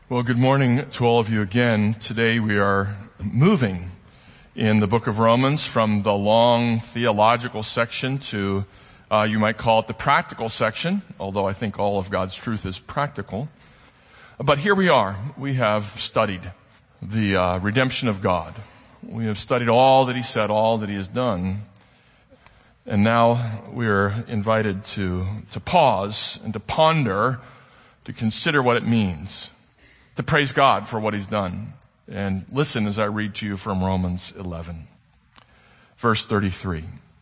Well, good morning to all of you again. Today we are moving in the book of Romans from the long theological section to, you might call it the practical section, although I think all of God's truth is practical. But here we are. We have studied the redemption of God. We have studied all that He said, all that He has done. And now we are invited to pause and to ponder, to consider what it means, to praise God for what He's done. And listen as I read to you from Romans 11, verse 33.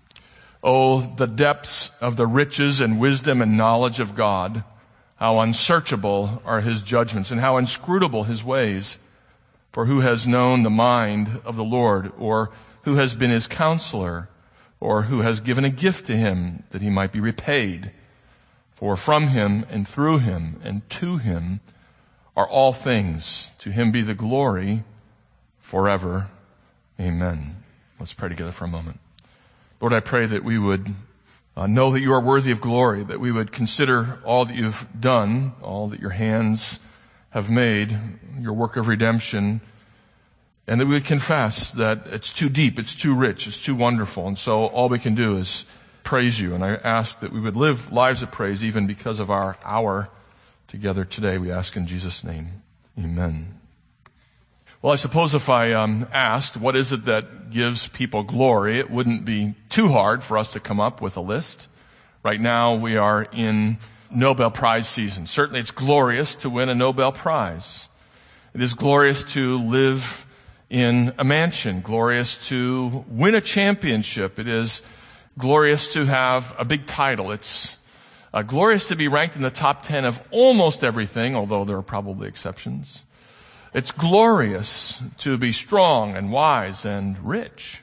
Oh, the depths of the riches and wisdom and knowledge of God! How unsearchable are His judgments, and how inscrutable His ways! For who has known the mind of the Lord, or who has been His counselor, or who has given a gift to Him that He might be repaid? For from Him and through Him and to Him are all things. To Him be the glory forever. Amen. Let's pray together for a moment. Lord, I pray that we would know that You are worthy of glory, that we would consider all that You've done, all that Your hands have made, Your work of redemption, and that we would confess that it's too deep, it's too rich, it's too wonderful, and so all we can do is praise You. And I ask that we would live lives of praise even because of our hour together today. We ask in Jesus' name. Amen. Well, I suppose if I asked what is it that gives people glory, it wouldn't be too hard for us to come up with a list. Right now we are in Nobel Prize season. Certainly it's glorious to win a Nobel Prize. It is glorious to live in a mansion, glorious to win a championship. It is glorious to have a big title. It's glorious to be ranked in the top 10 of almost everything, although there are probably exceptions. It's glorious to be strong and wise and rich.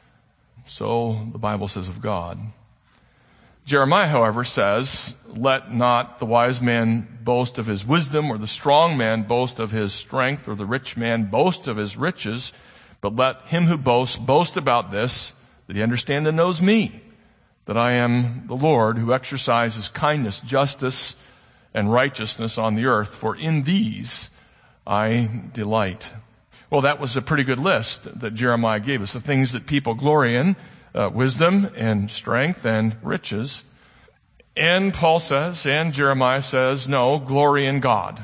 So the Bible says of God. Jeremiah, however, says, "Let not the wise man boast of his wisdom, or the strong man boast of his strength, or the rich man boast of his riches, but let him who boasts boast about this, that he understand and knows me, that I am the Lord who exercises kindness, justice, and righteousness on the earth, for in these I delight." Well, that was a pretty good list that Jeremiah gave us, the things that people glory in, wisdom and strength and riches. And Paul says, and Jeremiah says, no, glory in God.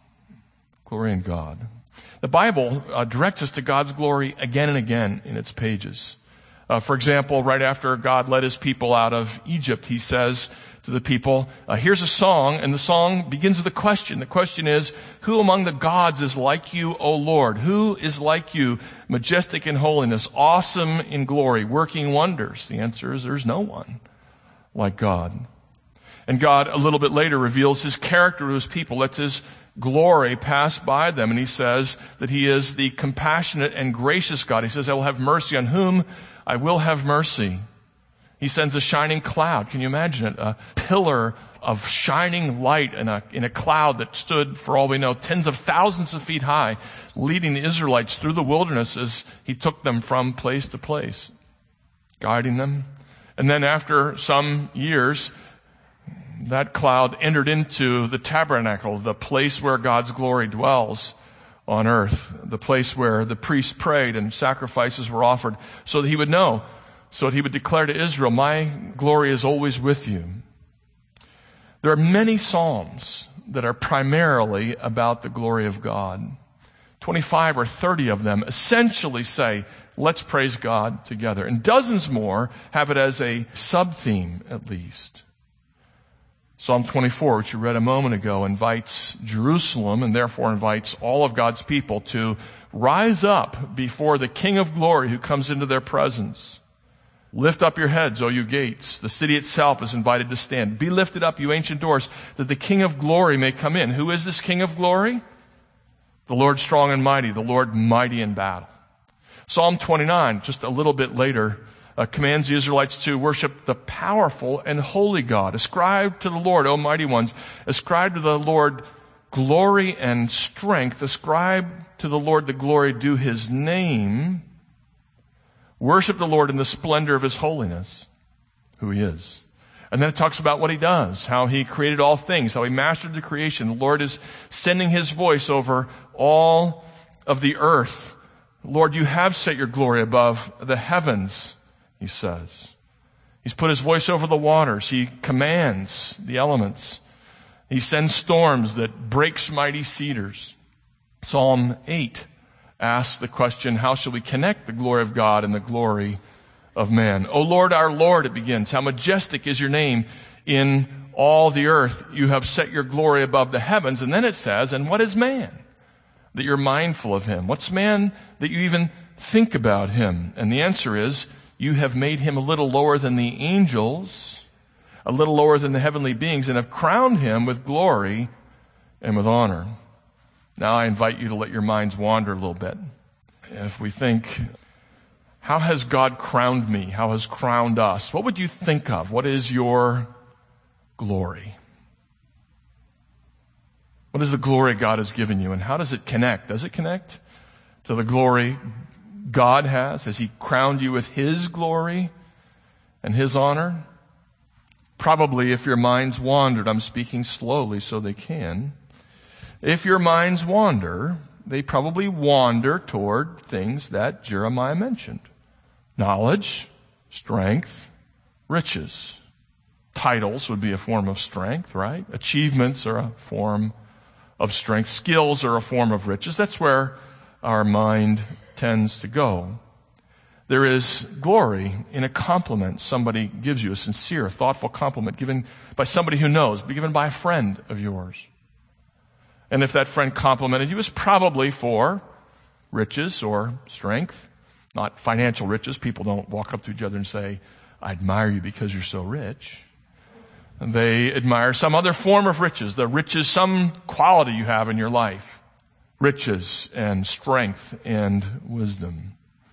Glory in God. The Bible directs us to God's glory again and again in its pages. For example, right after God led His people out of Egypt, He says to the people, here's a song, and the song begins with a question. The question is, who among the gods is like You, O Lord? Who is like You, majestic in holiness, awesome in glory, working wonders? The answer is there's no one like God. And God, a little bit later, reveals His character to His people, lets His glory pass by them, and He says that He is the compassionate and gracious God. He says, I will have mercy on whom I will have mercy. He sends a shining cloud. Can you imagine it? A pillar of shining light in a cloud that stood, for all we know, tens of thousands of feet high, leading the Israelites through the wilderness as He took them from place to place, guiding them. And then after some years, that cloud entered into the tabernacle, the place where God's glory dwells on earth, the place where the priests prayed and sacrifices were offered, so that He would know, so that He would declare to Israel, my glory is always with you. There are many psalms that are primarily about the glory of God. 25 or 30 of them essentially say, let's praise God together. And dozens more have it as a sub-theme, at least. Psalm 24, which you read a moment ago, invites Jerusalem, and therefore invites all of God's people to rise up before the King of glory who comes into their presence. Lift up your heads, O you gates. The city itself is invited to stand. Be lifted up, you ancient doors, that the King of glory may come in. Who is this King of glory? The Lord strong and mighty, the Lord mighty in battle. Psalm 29, just a little bit later, commands the Israelites to worship the powerful and holy God. Ascribe to the Lord, O mighty ones. Ascribe to the Lord glory and strength. Ascribe to the Lord the glory due His name. Worship the Lord in the splendor of His holiness, who He is. And then it talks about what he does, how he created all things, how he mastered the creation. The Lord is sending his voice over all of the earth. Lord, you have set your glory above the heavens, he says. He's put his voice over the waters. He commands the elements. He sends storms that breaks mighty cedars. Psalm 8 asks the question, how shall we connect the glory of God and the glory of man? O Lord, our Lord, it begins, how majestic is your name in all the earth. You have set your glory above the heavens. And then it says, and what is man that you're mindful of him? What's man that you even think about him? And the answer is, you have made him a little lower than the angels, a little lower than the heavenly beings, and have crowned him with glory and with honor. Now I invite you to let your minds wander a little bit. If we think, how has God crowned me? How has crowned us? What would you think of? What is your glory? What is the glory God has given you, and how does it connect? Does it connect to the glory God has? Has he crowned you with his glory and his honor? Probably, if your minds wandered, I'm speaking slowly so they can. If your minds wander, they probably wander toward things that Jeremiah mentioned. Knowledge, strength, riches. Titles would be a form of strength, right? Achievements are a form of strength. Skills are a form of riches. That's where our mind tends to go. There is glory in a compliment somebody gives you, a sincere, thoughtful compliment given by somebody who knows, given by a friend of yours. And if that friend complimented you, it's probably for riches or strength, not financial riches. People don't walk up to each other and say, I admire you because you're so rich. And they admire some other form of riches, the riches, some quality you have in your life. Riches and strength and wisdom.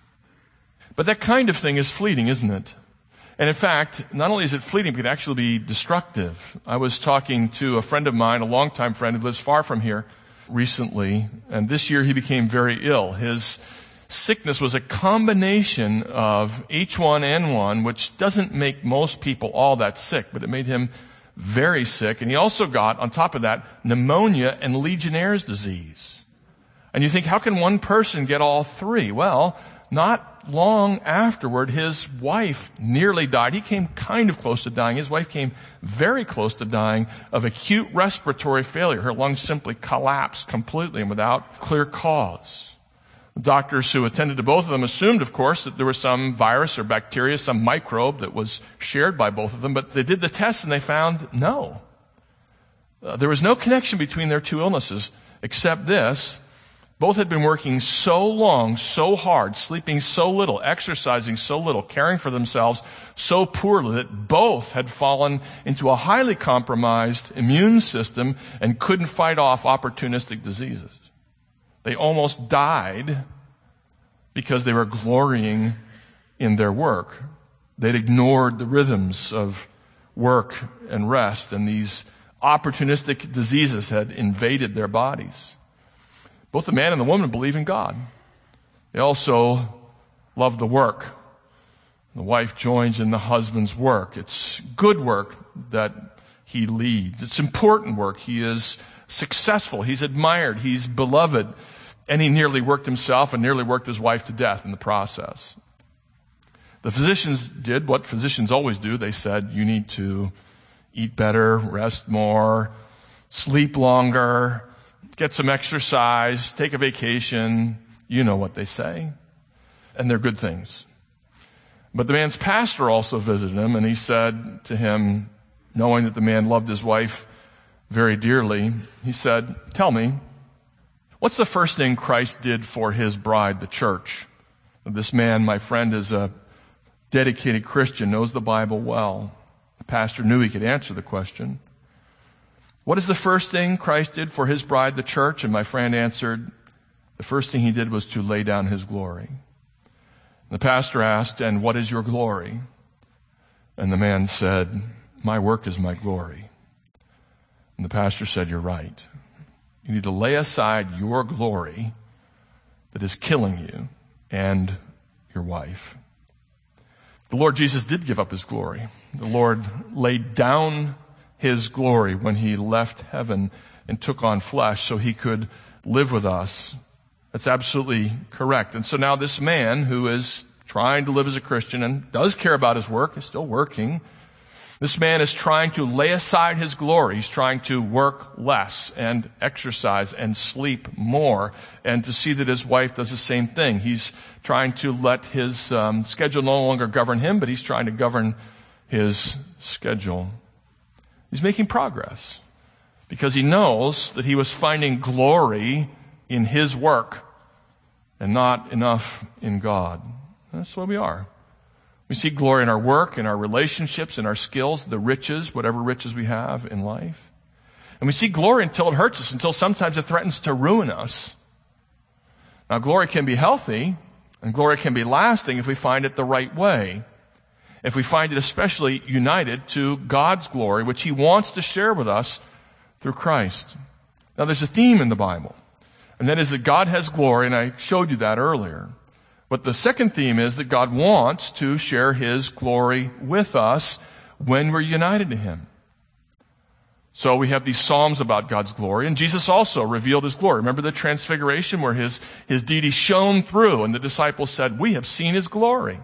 But that kind of thing is fleeting, isn't it? And in fact, not only is it fleeting, it can actually be destructive. I was talking to a friend of mine, a longtime friend who lives far from here recently, and this year he became very ill. His sickness was a combination of H1N1, which doesn't make most people all that sick, but it made him very sick. And he also got, on top of that, pneumonia and Legionnaire's disease. And you think, how can one person get all three? Well, not long afterward, his wife nearly died. He came kind of close to dying. His wife came very close to dying of acute respiratory failure. Her lungs simply collapsed completely and without clear cause. The doctors who attended to both of them assumed, of course, that there was some virus or bacteria, some microbe that was shared by both of them, but they did the tests and they found no. There was no connection between their two illnesses except this. Both had been working so long, so hard, sleeping so little, exercising so little, caring for themselves so poorly that both had fallen into a highly compromised immune system and couldn't fight off opportunistic diseases. They almost died because they were glorying in their work. They'd ignored the rhythms of work and rest, and these opportunistic diseases had invaded their bodies. Both the man and the woman believe in God. They also love the work. The wife joins in the husband's work. It's good work that he leads. It's important work. He is successful. He's admired. He's beloved. And he nearly worked himself and nearly worked his wife to death in the process. The physicians did what physicians always do. They said, you need to eat better, rest more, sleep longer, get some exercise, take a vacation. You know what they say. And they're good things. But the man's pastor also visited him, and he said to him, knowing that the man loved his wife very dearly, he said, tell me, what's the first thing Christ did for his bride, the church? This man, my friend, is a dedicated Christian, knows the Bible well. The pastor knew he could answer the question. What is the first thing Christ did for his bride, the church? And my friend answered, the first thing he did was to lay down his glory. The pastor asked, and what is your glory? And the man said, my work is my glory. And the pastor said, you're right. You need to lay aside your glory that is killing you and your wife. The Lord Jesus did give up his glory. The Lord laid down his glory when he left heaven and took on flesh so he could live with us. That's absolutely correct. And so now this man who is trying to live as a Christian and does care about his work, is still working, this man is trying to lay aside his glory. He's trying to work less and exercise and sleep more and to see that his wife does the same thing. He's trying to let his schedule no longer govern him, but he's trying to govern his schedule. He's making progress because he knows that he was finding glory in his work and not enough in God. That's what we are. We seek glory in our work, in our relationships, in our skills, the riches, whatever riches we have in life. And we seek glory until it hurts us, until sometimes it threatens to ruin us. Now, glory can be healthy, and glory can be lasting if we find it the right way. If we find it especially united to God's glory, which he wants to share with us through Christ. Now, there's a theme in the Bible, and that is that God has glory, and I showed you that earlier. But the second theme is that God wants to share his glory with us when we're united to him. So we have these Psalms about God's glory, and Jesus also revealed his glory. Remember the transfiguration where his deity shone through, and the disciples said, "We have seen his glory."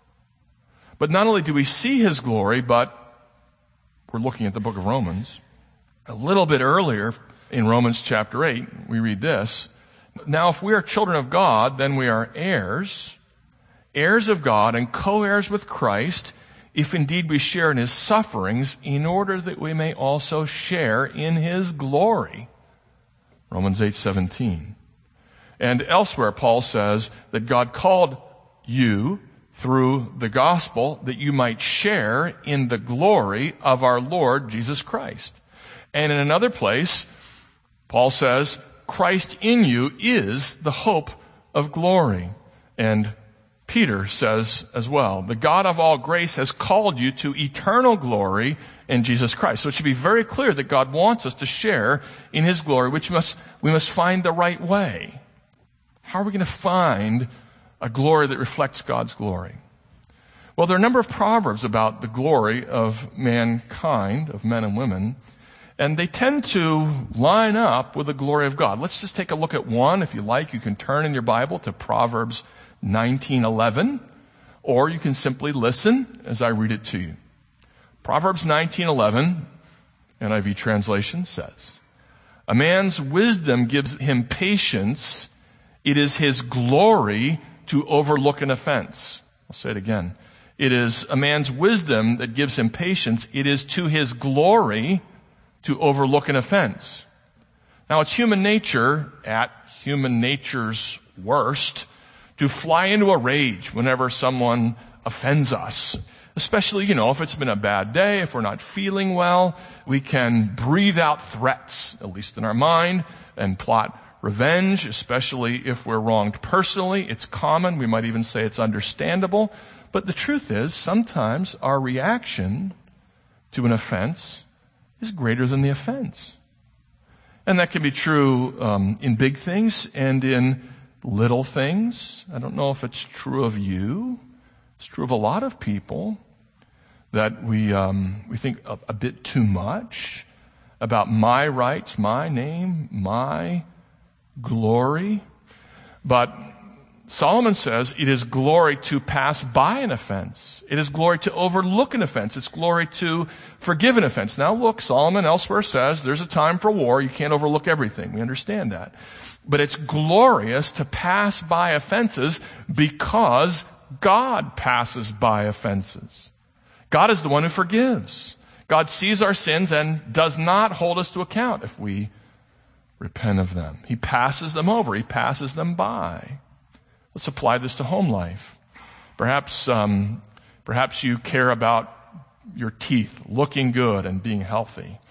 But not only do we see his glory, but we're looking at the book of Romans. A little bit earlier in Romans chapter 8, we read this. Now, if we are children of God, then we are heirs, heirs of God and co-heirs with Christ, if indeed we share in his sufferings, in order that we may also share in his glory. Romans 8:17. And elsewhere, Paul says that God called you through the gospel that you might share in the glory of our Lord Jesus Christ. And in another place, Paul says, Christ in you is the hope of glory. And Peter says as well, the God of all grace has called you to eternal glory in Jesus Christ. So it should be very clear that God wants us to share in his glory, which we must find the right way. How are we going to find a glory that reflects God's glory? Well, there are a number of proverbs about the glory of mankind, of men and women, and they tend to line up with the glory of God. Let's just take a look at one. If you like, you can turn in your Bible to Proverbs 19:11, or you can simply listen as I read it to you. Proverbs 19:11, NIV translation says, "A man's wisdom gives him patience. It is his glory to overlook an offense." I'll say it again. It is a man's wisdom that gives him patience. It is to his glory to overlook an offense. Now, it's human nature, at human nature's worst, to fly into a rage whenever someone offends us. Especially, if it's been a bad day, if we're not feeling well, we can breathe out threats, at least in our mind, and plot revenge, especially if we're wronged personally. It's common. We might even say it's understandable. But the truth is, sometimes our reaction to an offense is greater than the offense. And that can be true in big things and in little things. I don't know if it's true of you. It's true of a lot of people that we think a bit too much about my rights, my name, my glory. But Solomon says it is glory to pass by an offense. It is glory to overlook an offense. It's glory to forgive an offense. Now look, Solomon elsewhere says there's a time for war. You can't overlook everything. We understand that. But it's glorious to pass by offenses because God passes by offenses. God is the one who forgives. God sees our sins and does not hold us to account if we repent of them. He passes them over. He passes them by. Let's apply this to home life. Perhaps you care about your teeth looking good and being healthy.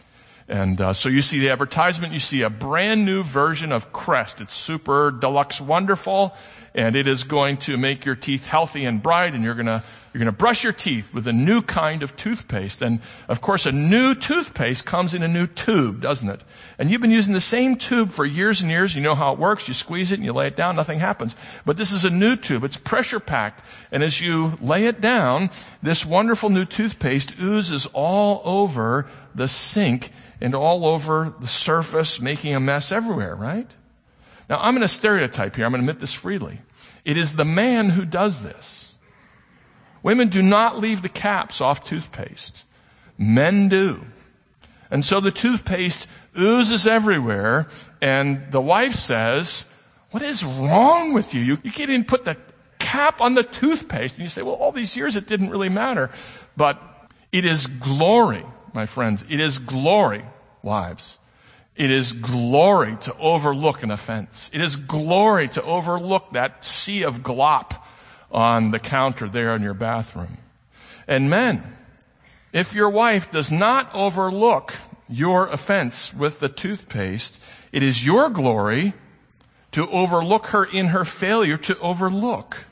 And so you see the advertisement, you see a brand new version of Crest. It's super deluxe wonderful, and it is going to make your teeth healthy and bright, and you're gonna brush your teeth with a new kind of toothpaste. And of course, a new toothpaste comes in a new tube, doesn't it? And you've been using the same tube for years and years. You know how it works. You squeeze it and you lay it down, nothing happens. But this is a new tube. It's pressure packed. And as you lay it down, this wonderful new toothpaste oozes all over the sink and all over the surface, making a mess everywhere, right? Now, I'm going to stereotype here. I'm going to admit this freely. It is the man who does this. Women do not leave the caps off toothpaste. Men do. And so the toothpaste oozes everywhere, and the wife says, "What is wrong with you? You can't even put the cap on the toothpaste." And you say, "Well, all these years it didn't really matter." But it is glory, my friends. It is glory, wives. It is glory to overlook an offense. It is glory to overlook that sea of glop on the counter there in your bathroom. And men, if your wife does not overlook your offense with the toothpaste, it is your glory to overlook her in her failure to overlook.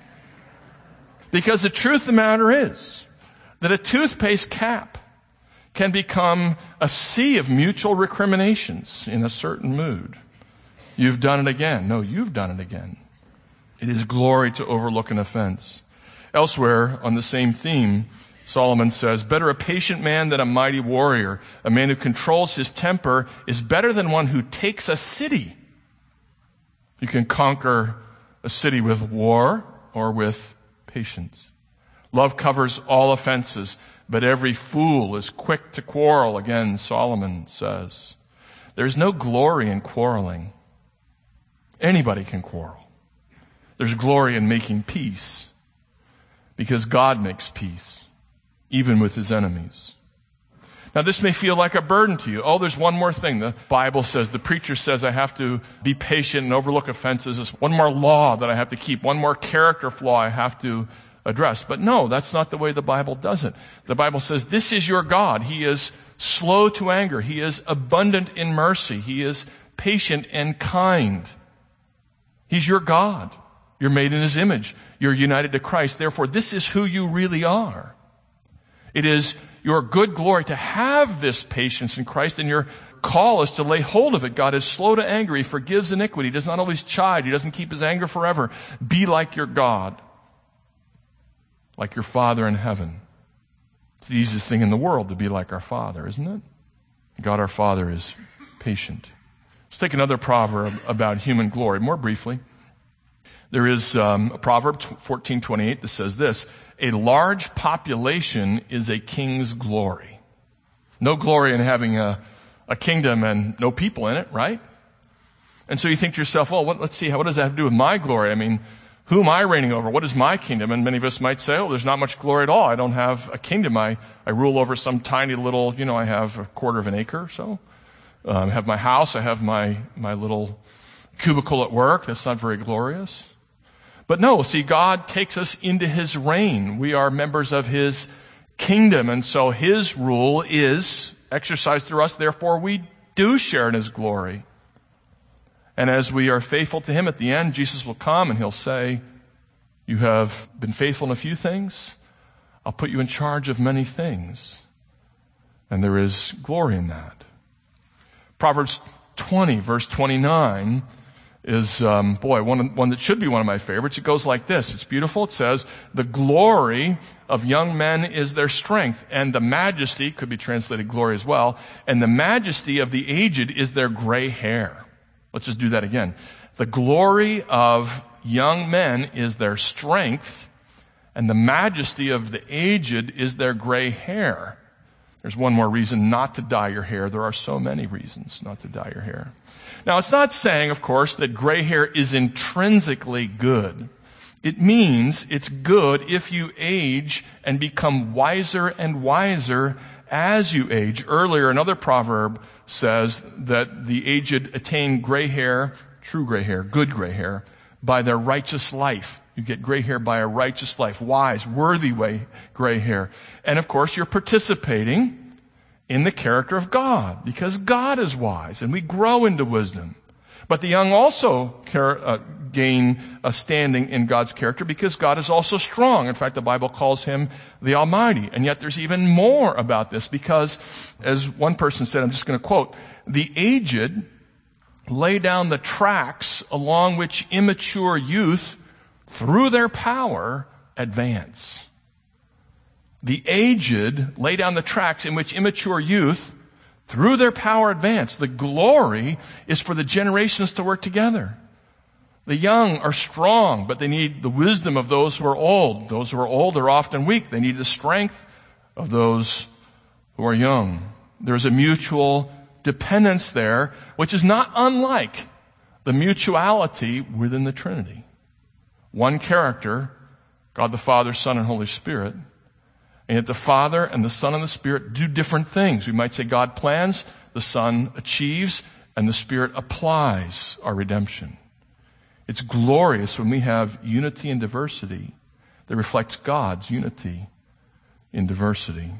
Because the truth of the matter is that a toothpaste cap can become a sea of mutual recriminations in a certain mood. You've done it again. No, you've done it again. It is glory to overlook an offense. Elsewhere, on the same theme, Solomon says, "Better a patient man than a mighty warrior. A man who controls his temper is better than one who takes a city." You can conquer a city with war or with patience. Love covers all offenses, but every fool is quick to quarrel, again, Solomon says. There's no glory in quarreling. Anybody can quarrel. There's glory in making peace, because God makes peace, even with his enemies. Now, this may feel like a burden to you. Oh, there's one more thing. The Bible says, the preacher says I have to be patient and overlook offenses. There's one more law that I have to keep, one more character flaw I have to address. But no, that's not the way the Bible does it. The Bible says, this is your God. He is slow to anger. He is abundant in mercy. He is patient and kind. He's your God. You're made in his image. You're united to Christ. Therefore, this is who you really are. It is your good glory to have this patience in Christ, and your call is to lay hold of it. God is slow to anger. He forgives iniquity. He does not always chide. He doesn't keep his anger forever. Be like your God, like your Father in heaven. It's the easiest thing in the world to be like our Father, isn't it? God our Father is patient. Let's take another proverb about human glory, more briefly. There is a proverb, 14:28, that says this: "A large population is a king's glory." No glory in having a kingdom and no people in it, right? And so you think to yourself, well, let's see, what does that have to do with my glory? I mean, who am I reigning over? What is my kingdom? And many of us might say, oh, there's not much glory at all. I don't have a kingdom. I rule over some tiny little, I have a quarter of an acre or so. I have my house. I have my little cubicle at work. That's not very glorious. But no, see, God takes us into his reign. We are members of his kingdom, and so his rule is exercised through us. Therefore, we do share in his glory. And as we are faithful to him at the end, Jesus will come and he'll say, you have been faithful in a few things. I'll put you in charge of many things. And there is glory in that. Proverbs 20, verse 29 is, one that should be one of my favorites. It goes like this. It's beautiful. It says, the glory of young men is their strength, and the majesty, could be translated glory as well, and the majesty of the aged is their gray hair. Let's just do that again. The glory of young men is their strength, and the majesty of the aged is their gray hair. There's one more reason not to dye your hair. There are so many reasons not to dye your hair. Now, it's not saying, of course, that gray hair is intrinsically good. It means it's good if you age and become wiser and wiser as you age. Earlier, another proverb says that the aged attain gray hair, true gray hair, good gray hair, by their righteous life. You get gray hair by a righteous life, wise, worthy way gray hair. And of course, you're participating in the character of God, because God is wise, and we grow into wisdom. But the young also gain a standing in God's character because God is also strong. In fact, the Bible calls him the Almighty. And yet there's even more about this because, as one person said, I'm just going to quote, the aged lay down the tracks along which immature youth, through their power, advance. The aged lay down the tracks in which immature youth, through their power, advance. The glory is for the generations to work together. The young are strong, but they need the wisdom of those who are old. Those who are old are often weak. They need the strength of those who are young. There's a mutual dependence there, which is not unlike the mutuality within the Trinity. One character, God the Father, Son, and Holy Spirit. And yet the Father and the Son and the Spirit do different things. We might say God plans, the Son achieves, and the Spirit applies our redemption. It's glorious when we have unity and diversity that reflects God's unity in diversity.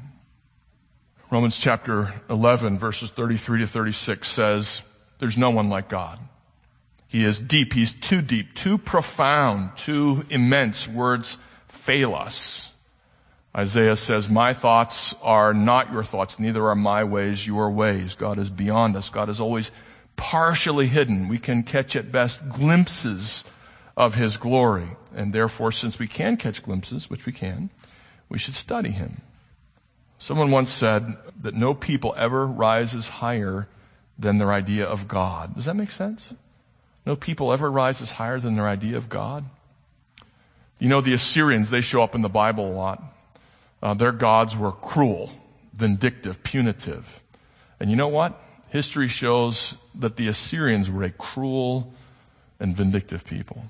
Romans chapter 11, verses 33 to 36 says, there's no one like God. He is deep. He's too deep, too profound, too immense. Words fail us. Isaiah says, my thoughts are not your thoughts, neither are my ways your ways. God is beyond us. God is always partially hidden. We can catch at best glimpses of his glory. And therefore, since we can catch glimpses, which we can, we should study him. Someone once said that no people ever rises higher than their idea of God. Does that make sense? No people ever rises higher than their idea of God. You know, the Assyrians, they show up in the Bible a lot. Their gods were cruel, vindictive, punitive. And you know what? History shows that the Assyrians were a cruel and vindictive people.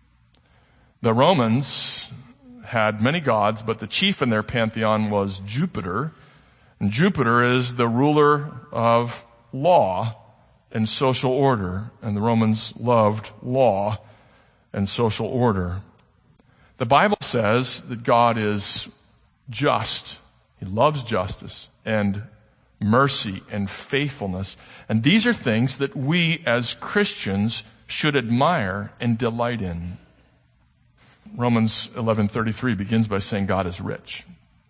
The Romans had many gods, but the chief in their pantheon was Jupiter. And Jupiter is the ruler of law and social order. And the Romans loved law and social order. The Bible says that God is just. He loves justice and mercy and faithfulness. And these are things that we as Christians should admire and delight in. Romans 11:33 begins by saying God is rich.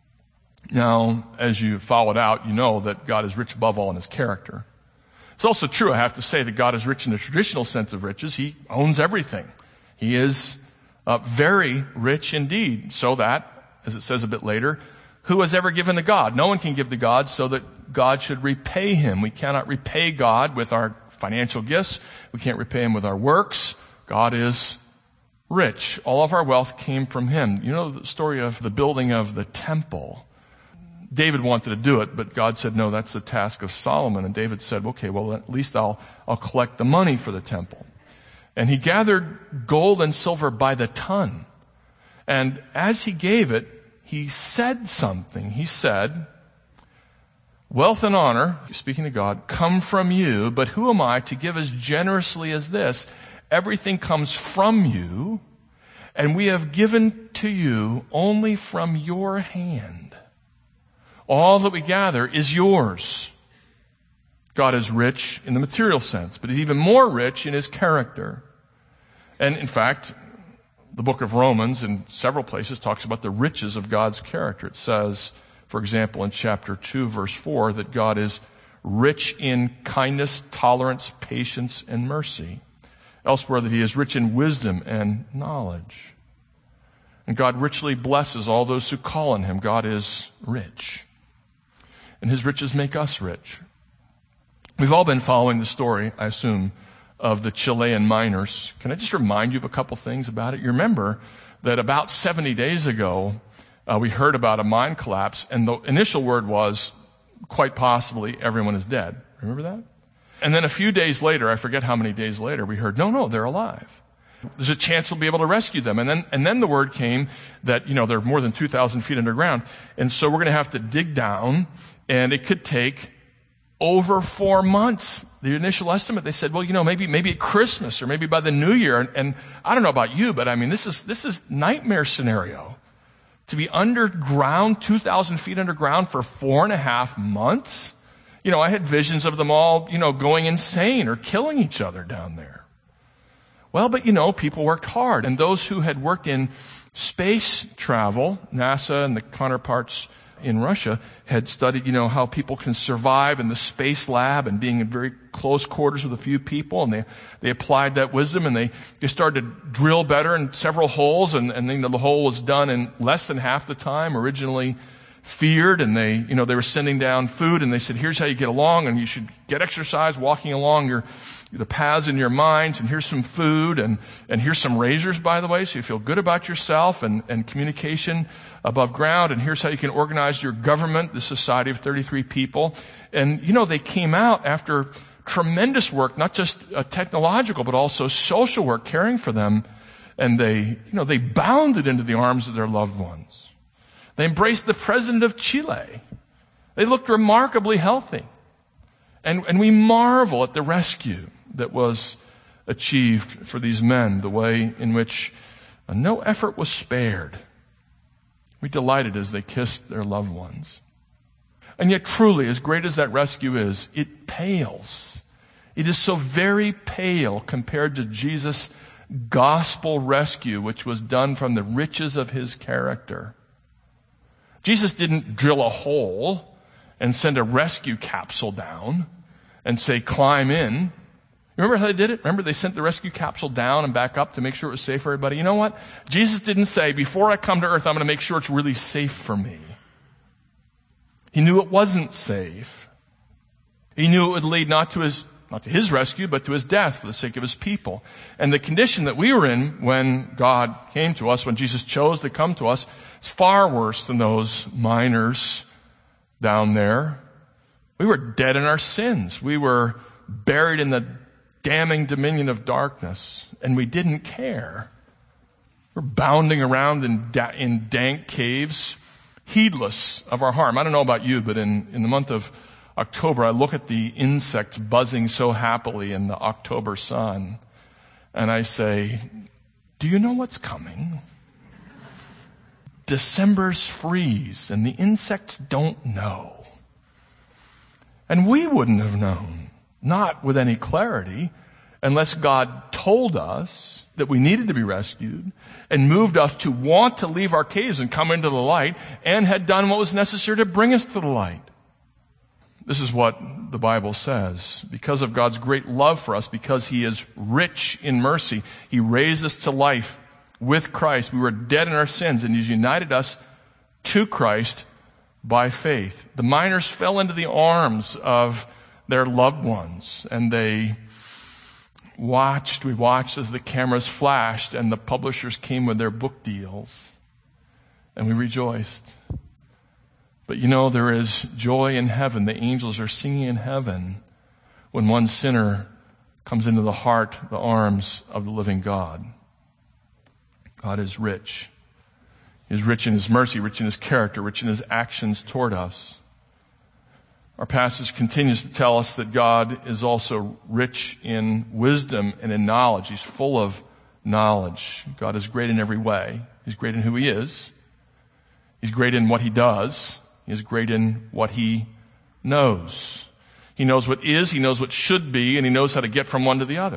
Now, as you follow it out, you know that God is rich above all in his character. It's also true, I have to say, that God is rich in the traditional sense of riches. He owns everything. He is very rich indeed, so that, as it says a bit later, who has ever given to God? No one can give to God, so that God should repay him. We cannot repay God with our financial gifts. We can't repay him with our works. God is rich. All of our wealth came from him. You know the story of the building of the temple. David wanted to do it, but God said, no, that's the task of Solomon. And David said, okay, well, at least I'll collect the money for the temple. And he gathered gold and silver by the ton. And as he gave it, he said something. He said, wealth and honor, speaking to God, come from you, but who am I to give as generously as this? Everything comes from you, and we have given to you only from your hand. All that we gather is yours. God is rich in the material sense, but he's even more rich in his character. And in fact, the book of Romans in several places talks about the riches of God's character. It says, for example, in chapter 2, verse 4, that God is rich in kindness, tolerance, patience, and mercy. Elsewhere, that he is rich in wisdom and knowledge. And God richly blesses all those who call on him. God is rich. And his riches make us rich. We've all been following the story, I assume, of the Chilean miners. Can I just remind you of a couple things about it? You remember that about 70 days ago, we heard about a mine collapse, and the initial word was, quite possibly, everyone is dead. Remember that? And then a few days later, I forget how many days later, we heard, no, they're alive. There's a chance we'll be able to rescue them. And then the word came that, they're more than 2,000 feet underground. And so we're going to have to dig down, and it could take over 4 months. The initial estimate, they said, well, maybe at Christmas or maybe by the New Year. And I don't know about you, but I mean, this is nightmare scenario. To be underground, 2,000 feet underground for 4.5 months. I had visions of them all, going insane or killing each other down there. Well, but people worked hard. And those who had worked in space travel, NASA and the counterparts in Russia had studied, how people can survive in the space lab and being in very close quarters with a few people. And they applied that wisdom, and they started to drill better in several holes. And the hole was done in less than half the time originally feared. And they were sending down food, and they said, here's how you get along, and you should get exercise walking along the paths in your minds, and here's some food, and here's some razors, by the way, so you feel good about yourself, and communication above ground, and here's how you can organize your government, the society of 33 people. And, they came out after tremendous work, not just technological, but also social work, caring for them, and they bounded into the arms of their loved ones. They embraced the president of Chile. They looked remarkably healthy. And we marvel at the rescue that was achieved for these men, the way in which no effort was spared. We delighted as they kissed their loved ones. And yet truly, as great as that rescue is, it pales. It is so very pale compared to Jesus' gospel rescue, which was done from the riches of his character. Jesus didn't drill a hole and send a rescue capsule down and say, climb in. Remember how they did it? Remember they sent the rescue capsule down and back up to make sure it was safe for everybody? You know what? Jesus didn't say, before I come to earth, I'm going to make sure it's really safe for me. He knew it wasn't safe. He knew it would lead not to his rescue, but to his death for the sake of his people. And the condition that we were in when God came to us, when Jesus chose to come to us, is far worse than those miners down there. We were dead in our sins. We were buried in the damning dominion of darkness, and we didn't care. We're bounding around in dank caves, heedless of our harm. I don't know about you, but in the month of October, I look at the insects buzzing so happily in the October sun, and I say, do you know what's coming? December's freeze, and the insects don't know. And we wouldn't have known, not with any clarity, unless God told us that we needed to be rescued and moved us to want to leave our caves and come into the light, and had done what was necessary to bring us to the light. This is what the Bible says. Because of God's great love for us, because he is rich in mercy, he raised us to life with Christ. We were dead in our sins, and he's united us to Christ by faith. The miners fell into the arms of their loved ones, and we watched as the cameras flashed and the publishers came with their book deals, and we rejoiced. But there is joy in heaven. The angels are singing in heaven when one sinner comes into the arms of the living God. God is rich. He is rich in his mercy, rich in his character, rich in his actions toward us. Our passage continues to tell us that God is also rich in wisdom and in knowledge. He's full of knowledge. God is great in every way. He's great in who he is. He's great in what he does. He is great in what he knows. He knows what is, he knows what should be, and he knows how to get from one to the other.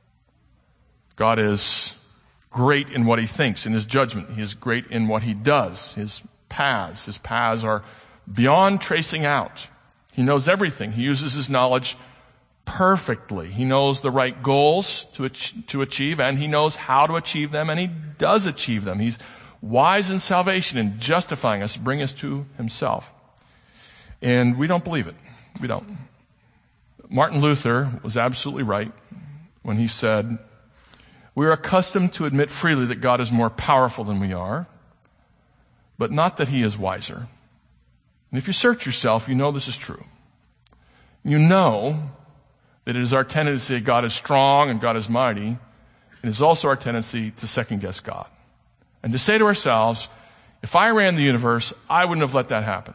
God is great in what he thinks, in his judgment. He is great in what he does, his paths. His paths are beyond tracing out. He knows everything. He uses his knowledge perfectly. He knows the right goals to achieve, and he knows how to achieve them, and he does achieve them. He's wise in salvation and justifying us, bring us to himself. And we don't believe it. We don't. Martin Luther was absolutely right when he said, we are accustomed to admit freely that God is more powerful than we are, but not that he is wiser. And if you search yourself, you know this is true. You know that it is our tendency that God is strong and God is mighty, and it is also our tendency to second guess God. And to say to ourselves, if I ran the universe, I wouldn't have let that happen.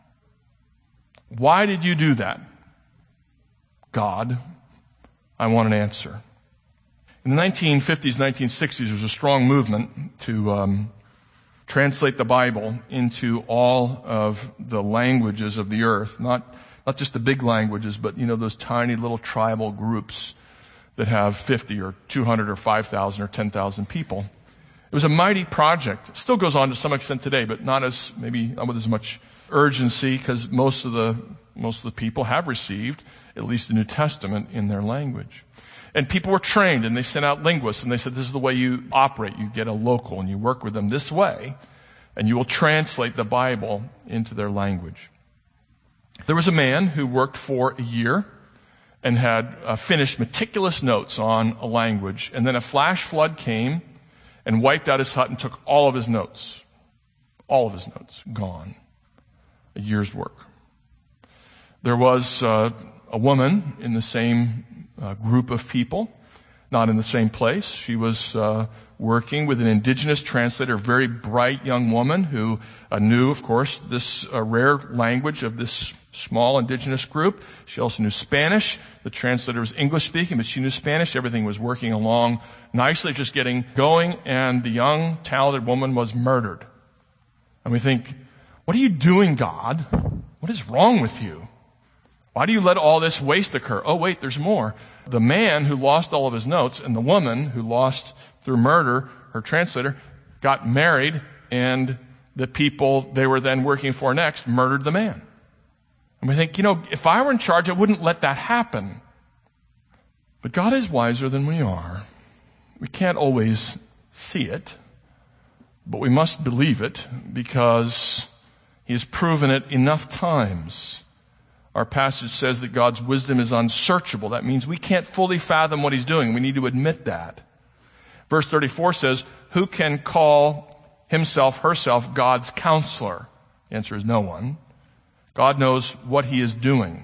Why did you do that? God, I want an answer. In the 1950s, 1960s, there was a strong movement to translate the Bible into all of the languages of the earth, not Not just the big languages, but, those tiny little tribal groups that have 50 or 200 or 5,000 or 10,000 people. It was a mighty project. It still goes on to some extent today, but not with as much urgency, because most of the people have received at least the New Testament in their language. And people were trained, and they sent out linguists, and they said, this is the way you operate. You get a local, and you work with them this way, and you will translate the Bible into their language. There was a man who worked for a year and had finished meticulous notes on a language, and then a flash flood came and wiped out his hut and took all of his notes. All of his notes, gone. A year's work. There was a woman in the same group of people, not in the same place. She was working with an indigenous translator, a very bright young woman who knew, of course, this rare language of this small indigenous group. She also knew Spanish. The translator was English speaking, but she knew Spanish. Everything was working along nicely, just getting going, and the young, talented woman was murdered. And we think, what are you doing, God? What is wrong with you? Why do you let all this waste occur? Oh, wait, there's more. The man who lost all of his notes and the woman who lost through murder, her translator, got married, and the people they were then working for next murdered the man. And we think, if I were in charge, I wouldn't let that happen. But God is wiser than we are. We can't always see it, but we must believe it because He has proven it enough times. Our passage says that God's wisdom is unsearchable. That means we can't fully fathom what He's doing. We need to admit that. Verse 34 says, who can call himself, herself, God's counselor? The answer is no one. God knows what He is doing.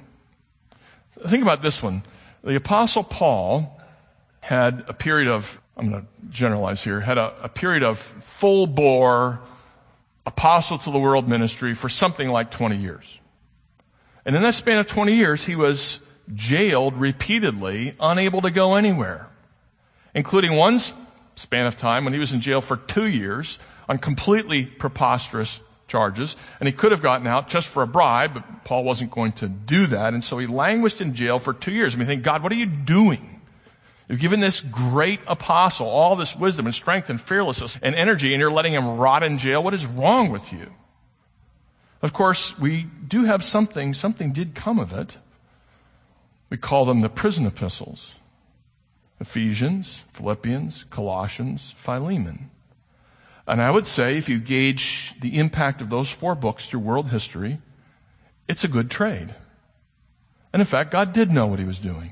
Think about this one. The Apostle Paul had a period of, I'm going to generalize here, had a period of full-bore apostle to the world ministry for something like 20 years. And in that span of 20 years, he was jailed repeatedly, unable to go anywhere, including one span of time when he was in jail for 2 years on completely preposterous charges. And he could have gotten out just for a bribe, but Paul wasn't going to do that. And so he languished in jail for 2 years. And we think, God, what are you doing? You've given this great apostle all this wisdom and strength and fearlessness and energy, and you're letting him rot in jail. What is wrong with you? Of course, we do have something did come of it. We call them the prison epistles. Ephesians, Philippians, Colossians, Philemon. And I would say if you gauge the impact of those 4 books through world history, it's a good trade. And in fact, God did know what He was doing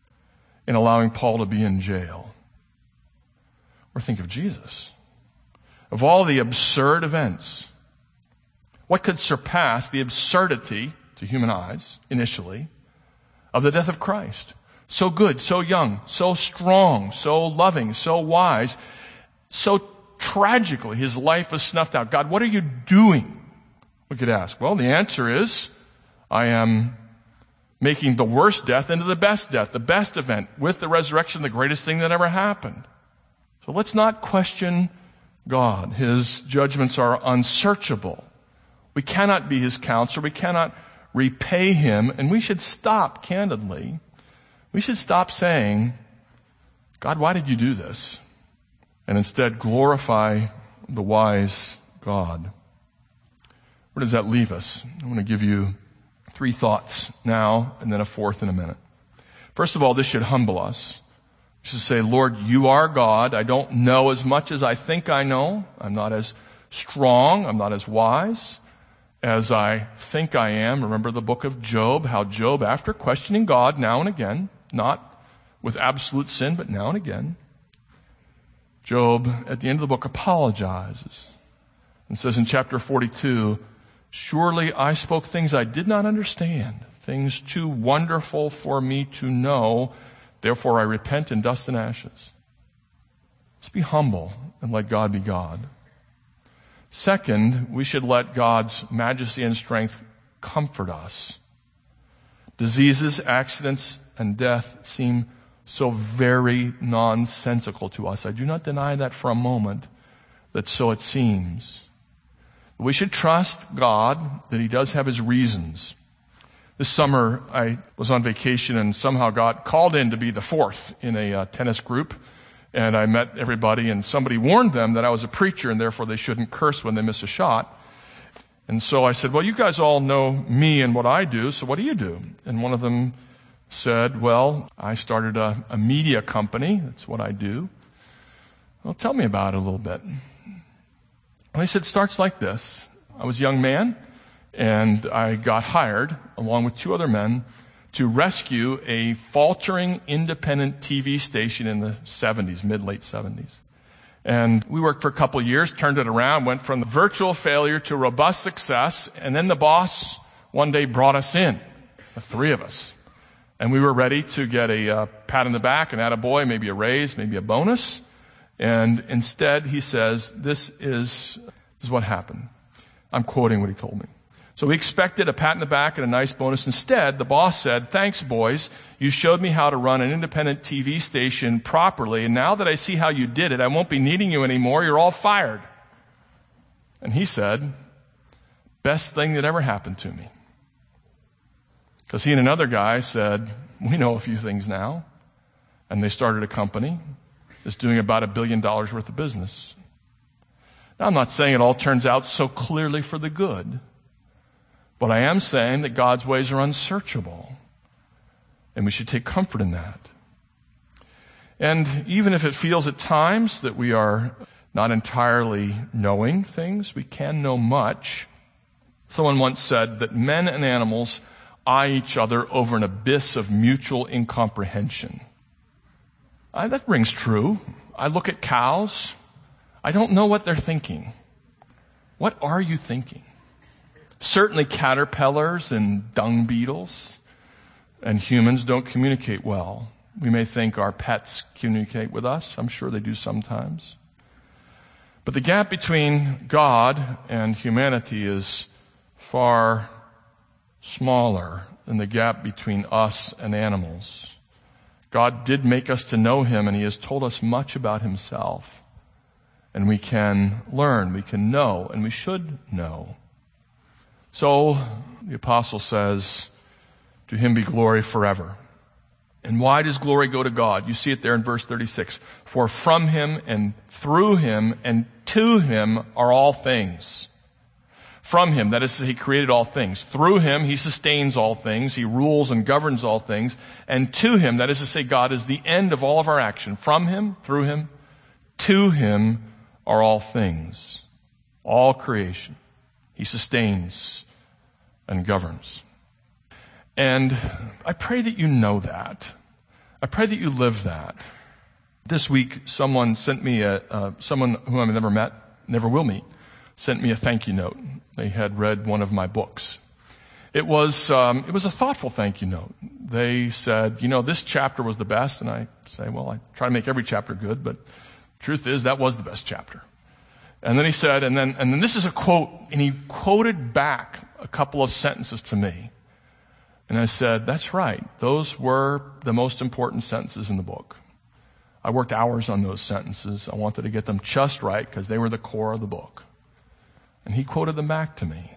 in allowing Paul to be in jail. Or think of Jesus. Of all the absurd events, what could surpass the absurdity, to human eyes, initially, of the death of Christ? So good, so young, so strong, so loving, so wise, so tragically His life was snuffed out. God, what are you doing? We could ask. Well, the answer is, I am making the worst death into the best death, the best event, with the resurrection, the greatest thing that ever happened. So let's not question God. His judgments are unsearchable. We cannot be His counselor. We cannot repay Him. And we should stop, candidly. We should stop saying, God, why did you do this? And instead glorify the wise God. Where does that leave us? I want to give you 3 thoughts now and then a 4th in a minute. First of all, this should humble us. We should say, Lord, you are God. I don't know as much as I think I know. I'm not as strong. I'm not as wise as I think I am. Remember the book of Job, how Job, after questioning God now and again, not with absolute sin, but now and again, Job, at the end of the book, apologizes and says in chapter 42, surely I spoke things I did not understand, things too wonderful for me to know. Therefore I repent in dust and ashes. Let's be humble and let God be God. Second, we should let God's majesty and strength comfort us. Diseases, accidents, and death seem so very nonsensical to us. I do not deny that for a moment, that so it seems. We should trust God that He does have His reasons. This summer, I was on vacation and somehow got called in to be the fourth in a tennis group. And I met everybody, and somebody warned them that I was a preacher and therefore they shouldn't curse when they miss a shot. And so I said, well, you guys all know me and what I do, so what do you do? And one of them said, well, I started a media company. That's what I do. Well, tell me about it a little bit. And they said, it starts like this. I was a young man, and I got hired, along with two other men, to rescue a faltering independent TV station in the 70s, mid-late 70s. And we worked for a couple of years, turned it around, went from the virtual failure to robust success, and then the boss one day brought us in, the three of us. And we were ready to get a pat on the back, an attaboy, maybe a raise, maybe a bonus. And instead, he says, this is what happened. I'm quoting what he told me. So we expected a pat on the back and a nice bonus. Instead, the boss said, thanks, boys. You showed me how to run an independent TV station properly. And now that I see how you did it, I won't be needing you anymore. You're all fired. And he said, best thing that ever happened to me. Because he and another guy said, we know a few things now. And they started a company that's doing about $1 billion worth of business. Now, I'm not saying it all turns out so clearly for the good. But I am saying that God's ways are unsearchable, and we should take comfort in that. And even if it feels at times that we are not entirely knowing things, we can know much. Someone once said that men and animals eye each other over an abyss of mutual incomprehension. That rings true. I look at cows. I don't know what they're thinking. What are you thinking? Certainly caterpillars and dung beetles and humans don't communicate well. We may think our pets communicate with us. I'm sure they do sometimes. But the gap between God and humanity is far smaller than the gap between us and animals. God did make us to know Him, and He has told us much about Himself. And we can learn, we can know, and we should know. So the apostle says, to Him be glory forever. And why does glory go to God? You see it there in verse 36. For from Him and through Him and to Him are all things. From Him, that is, He created all things. Through Him, He sustains all things. He rules and governs all things. And to Him, that is to say, God is the end of all of our action. From Him, through Him, to Him are all things. All creation. He sustains and governs. And I pray that you know that. I pray that you live that. This week, someone sent me someone whom I've never met, never will meet, sent me a thank you note. They had read one of my books. It was a thoughtful thank you note. They said, this chapter was the best. And I say, well, I try to make every chapter good, but truth is that was the best chapter. And then he said, and then this is a quote, and he quoted back a couple of sentences to me. And I said, that's right. Those were the most important sentences in the book. I worked hours on those sentences. I wanted to get them just right because they were the core of the book. And he quoted them back to me.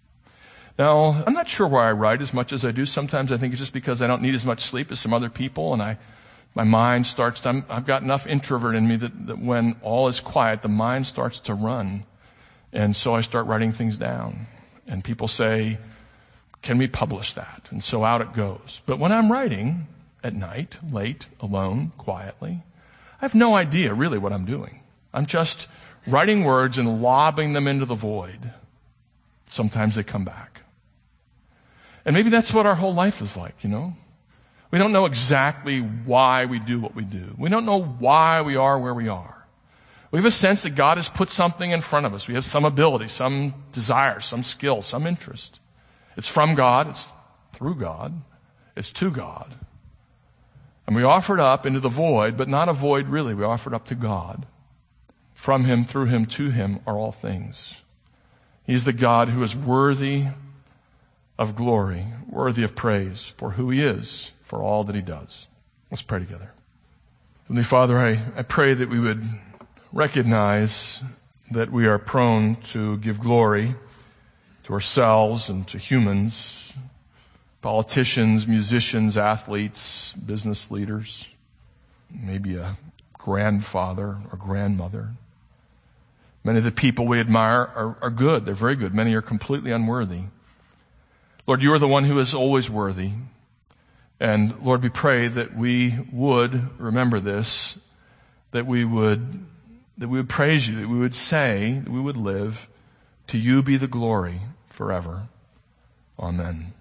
Now, I'm not sure why I write as much as I do. Sometimes I think it's just because I don't need as much sleep as some other people, and my mind starts to, I've got enough introvert in me that when all is quiet, the mind starts to run. And so I start writing things down. And people say, can we publish that? And so out it goes. But when I'm writing at night, late, alone, quietly, I have no idea really what I'm doing. I'm just writing words and lobbing them into the void. Sometimes they come back. And maybe that's what our whole life is like, We don't know exactly why we do what we do. We don't know why we are where we are. We have a sense that God has put something in front of us. We have some ability, some desire, some skill, some interest. It's from God. It's through God. It's to God. And we offer it up into the void, but not a void really. We offer it up to God. From Him, through Him, to Him are all things. He is the God who is worthy of glory, worthy of praise for who He is, for all that He does. Let's pray together. Heavenly Father, I pray that we would recognize that we are prone to give glory to ourselves and to humans Politicians, musicians, athletes, business leaders, maybe a grandfather or grandmother. Many of the people we admire are good. They're very good. Many are completely unworthy. Lord, you are the one who is always worthy. And Lord, we pray that we would remember this, that we would praise you, that we would say, that we would live. To you be the glory forever. Amen.